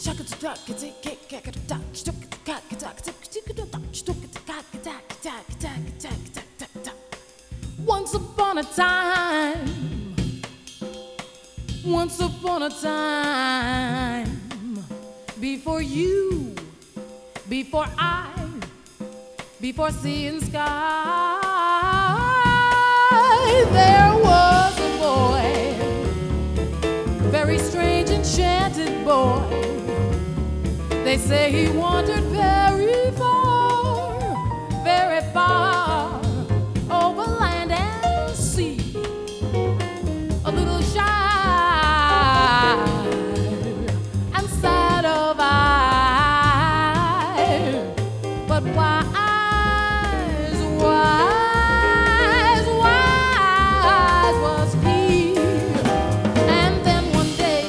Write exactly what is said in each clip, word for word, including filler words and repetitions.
Once upon a time, once upon a time, before you, before I, before sea and sky, there was a boy, very strange, enchanted boy. They say he wandered very far, very far, over land and sea, a little shy and sad of eye, but wise, wise, wise was he. And then one day,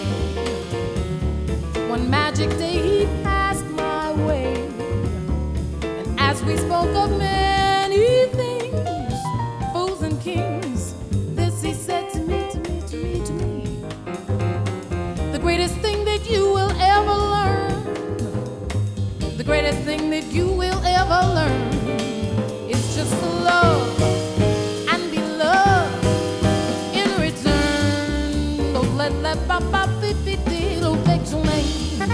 one magic day, he passed my way, and as we spoke of many things, fools and kings, this he said to me, to me, to me, to me: the greatest thing that you will ever learn, the greatest thing that you will ever learn is just to love and be loved in return. Don't let let ba ba fi fi di lo take your name.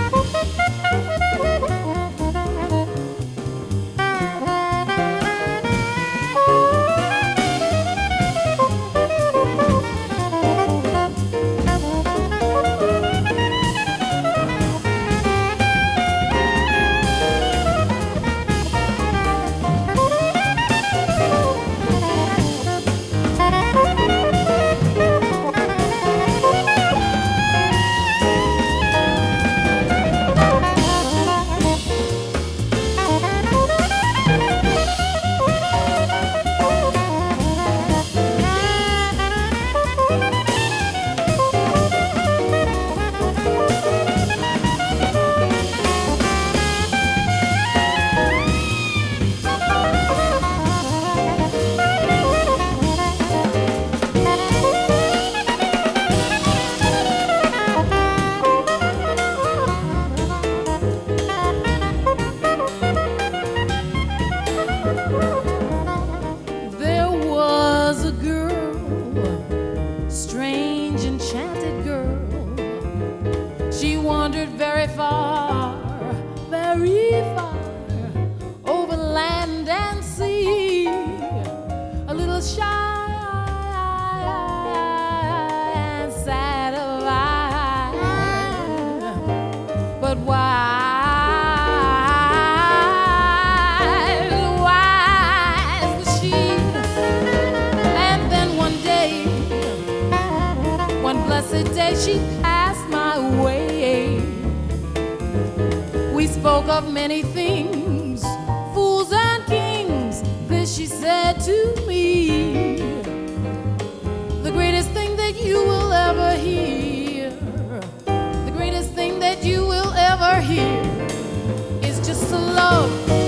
There was a girl, strange, enchanted girl. She wandered very far, very far, over land and sea, a little shy and sad of eye, but wise, wise was she. And then one day, one blessed day, she passed my way. We spoke of many things, fools and kings. This she said to me: the greatest thing that you will ever hear, the greatest thing that you will ever hear is just to love